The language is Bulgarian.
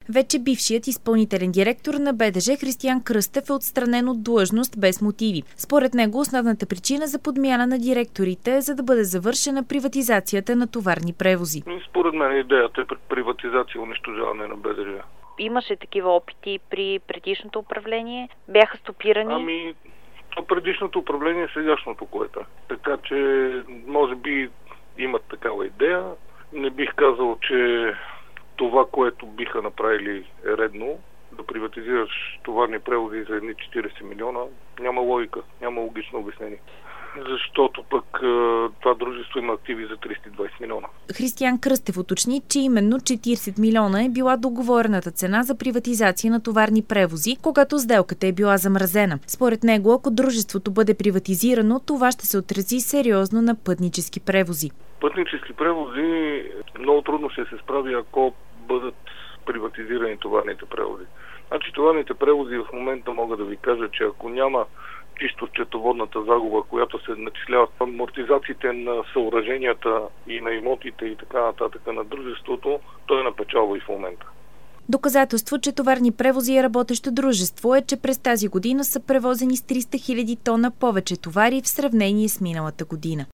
Вече бившият изпълнителен директор на БДЖ Християн Кръстев е отстранен от длъжност без мотиви. Според него основната причина за подмяна на директорите е за да бъде завършена приватизацията на товарни превози. Според мен идеята е приватизация и унищожаване на БДЖ. Имаше такива опити при предишното управление? Бяха стопирани? Предишното управление е сегашното, което е. Така че, може би имат такава идея. Не бих казал, че това, което биха направили е редно. Да приватизираш товарни превози за едни 40 милиона, няма логика, няма логично обяснение. Защото пък това дружество има активи за 320 милиона. Християн Кръстев уточни, че именно 40 милиона е била договорената цена за приватизация на товарни превози, когато сделката е била замразена. Според него, ако дружеството бъде приватизирано, това ще се отрази сериозно на пътнически превози. Пътнически превози много трудно ще се справи, ако бъдат приватизирани товарните превози. Значи товарните превози в момента мога да ви кажа, че ако няма чисто счетоводната загуба, която се начислява амортизациите на съоръженията и на имотите и така нататък на дружеството, той е на печалба и в момента. Доказателство, че товарни превози е работещо дружество е, че през тази година са превозени с 300 000 тона повече товари в сравнение с миналата година.